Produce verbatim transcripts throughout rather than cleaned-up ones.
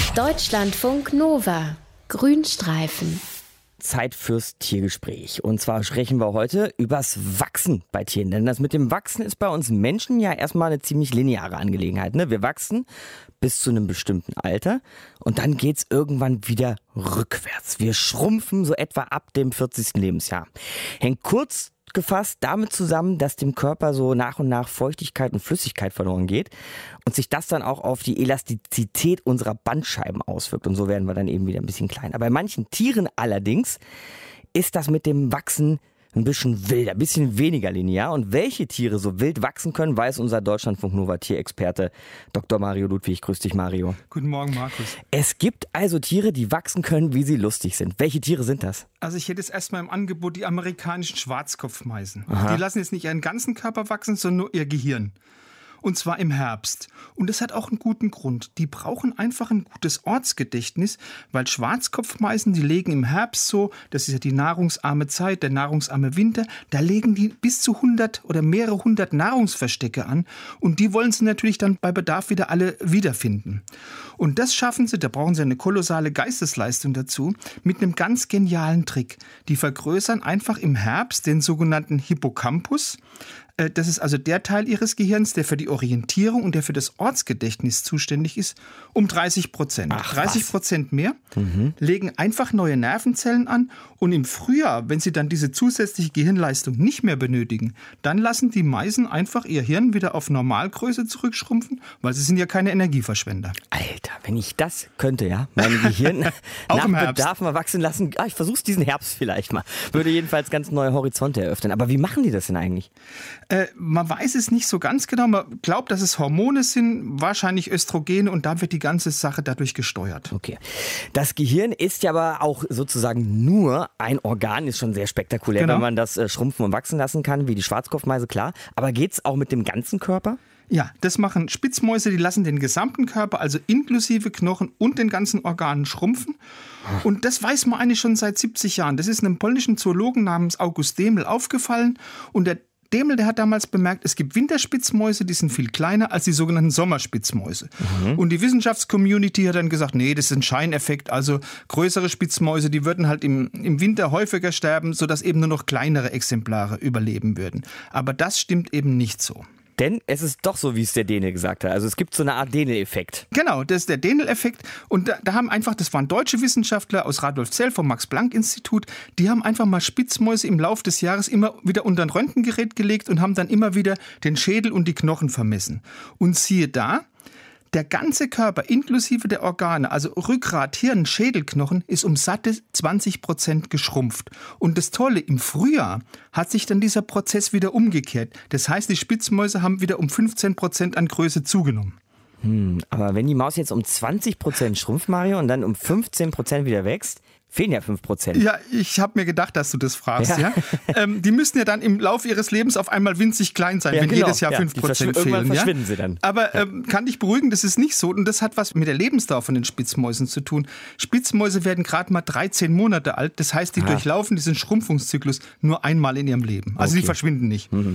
Deutschlandfunk Nova. Grünstreifen. Zeit fürs Tiergespräch. Und zwar sprechen wir heute übers Wachsen bei Tieren. Denn das mit dem Wachsen ist bei uns Menschen ja erstmal eine ziemlich lineare Angelegenheit. Ne? Wir wachsen bis zu einem bestimmten Alter und dann geht's irgendwann wieder rückwärts. Wir schrumpfen so etwa ab dem vierzigsten Lebensjahr. Hängt kurz gefasst damit zusammen, dass dem Körper so nach und nach Feuchtigkeit und Flüssigkeit verloren geht und sich das dann auch auf die Elastizität unserer Bandscheiben auswirkt. Und so werden wir dann eben wieder ein bisschen kleiner. Bei manchen Tieren allerdings ist das mit dem Wachsen ein bisschen wilder, ein bisschen weniger linear. Und welche Tiere so wild wachsen können, weiß unser Deutschlandfunk Nova Tierexperte Doktor Mario Ludwig. Grüß dich, Mario. Guten Morgen, Markus. Es gibt also Tiere, die wachsen können, wie sie lustig sind. Welche Tiere sind das? Also ich hätte jetzt erstmal im Angebot die amerikanischen Schwarzkopfmeisen. Aha. Die lassen jetzt nicht ihren ganzen Körper wachsen, sondern nur ihr Gehirn. Und zwar im Herbst. Und das hat auch einen guten Grund. Die brauchen einfach ein gutes Ortsgedächtnis, weil Schwarzkopfmeisen, die legen im Herbst so, das ist ja die nahrungsarme Zeit, der nahrungsarme Winter, da legen die bis zu hundert oder mehrere hundert Nahrungsverstecke an. Und die wollen sie natürlich dann bei Bedarf wieder alle wiederfinden. Und das schaffen sie, da brauchen sie eine kolossale Geistesleistung dazu, mit einem ganz genialen Trick. Die vergrößern einfach im Herbst den sogenannten Hippocampus. Das ist also der Teil ihres Gehirns, der für die Orientierung und der für das Ortsgedächtnis zuständig ist, um dreißig Prozent. Ach, dreißig Prozent mehr, mhm. legen einfach neue Nervenzellen an und im Frühjahr, wenn sie dann diese zusätzliche Gehirnleistung nicht mehr benötigen, dann lassen die Meisen einfach ihr Hirn wieder auf Normalgröße zurückschrumpfen, weil sie sind ja keine Energieverschwender. Alter, wenn ich das könnte, ja, mein Gehirn nach Bedarf mal wachsen lassen. Ah, ich versuch's diesen Herbst vielleicht mal. Würde jedenfalls ganz neue Horizonte eröffnen. Aber wie machen die das denn eigentlich? Äh, man weiß es nicht so ganz genau. Man glaubt, dass es Hormone sind, wahrscheinlich Östrogene, und da wird die ganze Sache dadurch gesteuert. Okay. Das Gehirn ist ja aber auch sozusagen nur ein Organ, ist schon sehr spektakulär, genau, wenn man das äh, schrumpfen und wachsen lassen kann, wie die Schwarzkopfmeise, klar. Aber geht's auch mit dem ganzen Körper? Ja, das machen Spitzmäuse, die lassen den gesamten Körper, also inklusive Knochen und den ganzen Organen schrumpfen. Und das weiß man eigentlich schon seit siebzig Jahren. Das ist einem polnischen Zoologen namens August Demel aufgefallen. Und der Demel, der hat damals bemerkt, es gibt Winterspitzmäuse, die sind viel kleiner als die sogenannten Sommerspitzmäuse. Mhm. Und die Wissenschaftscommunity hat dann gesagt, nee, das ist ein Scheineffekt. Also größere Spitzmäuse, die würden halt im, im Winter häufiger sterben, sodass eben nur noch kleinere Exemplare überleben würden. Aber das stimmt eben nicht so. Denn es ist doch so, wie es der Däne gesagt hat. Also es gibt so eine Art Dänel-Effekt. Genau, das ist der Dänel-Effekt. Und da, da haben einfach, das waren deutsche Wissenschaftler aus Radolfzell vom Max-Planck-Institut, die haben einfach mal Spitzmäuse im Laufe des Jahres immer wieder unter ein Röntgengerät gelegt und haben dann immer wieder den Schädel und die Knochen vermessen. Und siehe da, der ganze Körper inklusive der Organe, also Rückgrat, Hirn, Schädelknochen, ist um satte zwanzig Prozent geschrumpft. Und das Tolle, im Frühjahr hat sich dann dieser Prozess wieder umgekehrt. Das heißt, die Spitzmäuse haben wieder um fünfzehn Prozent an Größe zugenommen. Hm, aber wenn die Maus jetzt um zwanzig Prozent schrumpft, Mario, und dann um fünfzehn Prozent wieder wächst, fehlen ja fünf Prozent. Ja, ich habe mir gedacht, dass du das fragst. Ja. Ja? Ähm, die müssen ja dann im Laufe ihres Lebens auf einmal winzig klein sein, ja, wenn genau, jedes Jahr ja, fünf Prozent fehlen. Irgendwann ja? verschwinden sie dann. Aber ähm, kann dich beruhigen, das ist nicht so. Und das hat was mit der Lebensdauer von den Spitzmäusen zu tun. Spitzmäuse werden gerade mal dreizehn Monate alt. Das heißt, die Aha. durchlaufen diesen Schrumpfungszyklus nur einmal in ihrem Leben. Also okay. Die verschwinden nicht. Mhm.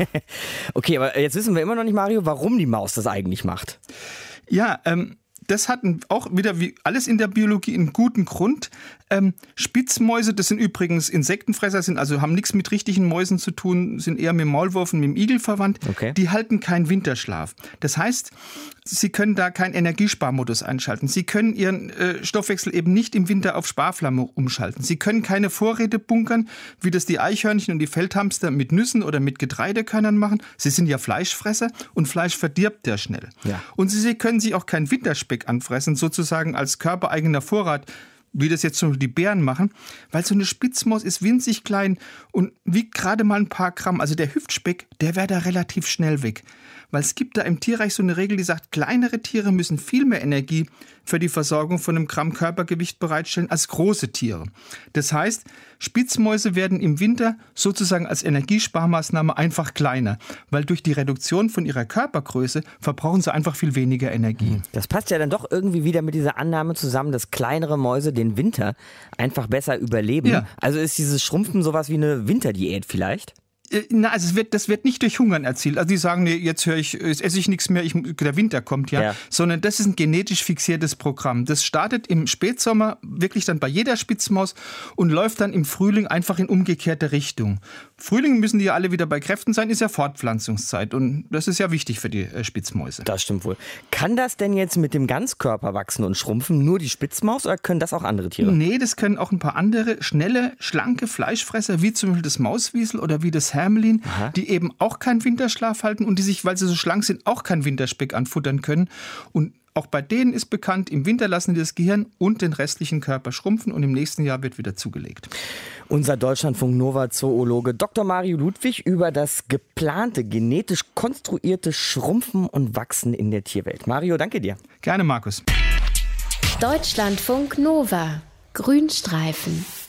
Okay, aber jetzt wissen wir immer noch nicht, Mario, warum die Maus das eigentlich macht. Ja, ähm, das hat auch wieder wie alles in der Biologie einen guten Grund. Ähm, Spitzmäuse, das sind übrigens Insektenfresser, sind also haben nichts mit richtigen Mäusen zu tun, sind eher mit dem Maulwurf und mit dem Igel verwandt. Okay. Die halten keinen Winterschlaf. Das heißt, sie können da keinen Energiesparmodus einschalten. Sie können ihren äh, Stoffwechsel eben nicht im Winter auf Sparflamme umschalten. Sie können keine Vorräte bunkern, wie das die Eichhörnchen und die Feldhamster mit Nüssen oder mit Getreidekörnern machen. Sie sind ja Fleischfresser und Fleisch verdirbt ja schnell. Ja. Und sie können sich auch keinen Winterspeck anfressen, sozusagen als körpereigener Vorrat, wie das jetzt zum Beispiel die Bären machen, weil so eine Spitzmaus ist winzig klein und wiegt gerade mal ein paar Gramm. Also der Hüftspeck, der wäre da relativ schnell weg. Weil es gibt da im Tierreich so eine Regel, die sagt, kleinere Tiere müssen viel mehr Energie für die Versorgung von einem Gramm Körpergewicht bereitstellen als große Tiere. Das heißt, Spitzmäuse werden im Winter sozusagen als Energiesparmaßnahme einfach kleiner, weil durch die Reduktion von ihrer Körpergröße verbrauchen sie einfach viel weniger Energie. Das passt ja dann doch irgendwie wieder mit dieser Annahme zusammen, dass kleinere Mäuse den Winter einfach besser überleben. Ja. Also ist dieses Schrumpfen sowas wie eine Winterdiät vielleicht? Na, also es wird, das wird nicht durch Hungern erzielt. Also die sagen, nee, jetzt höre ich, jetzt esse ich nichts mehr, ich, der Winter kommt, ja? ja. Sondern das ist ein genetisch fixiertes Programm. Das startet im Spätsommer wirklich dann bei jeder Spitzmaus und läuft dann im Frühling einfach in umgekehrte Richtung. Frühling müssen die ja alle wieder bei Kräften sein, ist ja Fortpflanzungszeit und das ist ja wichtig für die äh, Spitzmäuse. Das stimmt wohl. Kann das denn jetzt mit dem Ganzkörper wachsen und schrumpfen nur die Spitzmaus oder können das auch andere Tiere? Nee, das können auch ein paar andere schnelle, schlanke Fleischfresser, wie zum Beispiel das Mauswiesel oder wie das Hermelin, Aha. die eben auch keinen Winterschlaf halten und die sich, weil sie so schlank sind, auch keinen Winterspeck anfuttern können. Und auch bei denen ist bekannt, im Winter lassen die das Gehirn und den restlichen Körper schrumpfen und im nächsten Jahr wird wieder zugelegt. Unser Deutschlandfunk-Nova-Zoologe Doktor Mario Ludwig über das geplante, genetisch konstruierte Schrumpfen und Wachsen in der Tierwelt. Mario, danke dir. Gerne, Markus. Deutschlandfunk Nova. Grünstreifen.